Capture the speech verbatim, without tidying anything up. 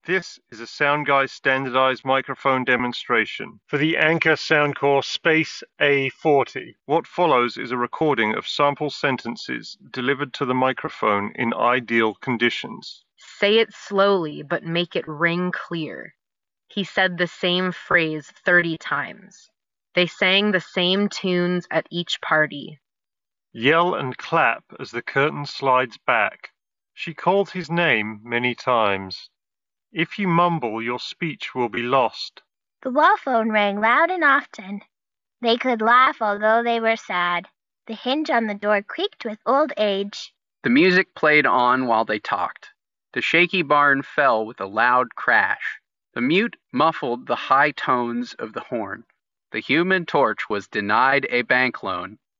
This is a Soundguy standardized microphone demonstration for the Anker Soundcore Space A forty. What follows is a recording of sample sentences delivered to the microphone in ideal conditions. Say it slowly, but make it ring clear. He said the same phrase thirty times. They sang the same tunes at each party. Yell and clap as the curtain slides back. She called his name many times. If you mumble, your speech will be lost. The wall phone rang loud and often. They could laugh although they were sad. The hinge on the door creaked with old age. The music played on while they talked. The shaky barn fell with a loud crash. The mute muffled the high tones of the horn. The Human Torch was denied a bank loan.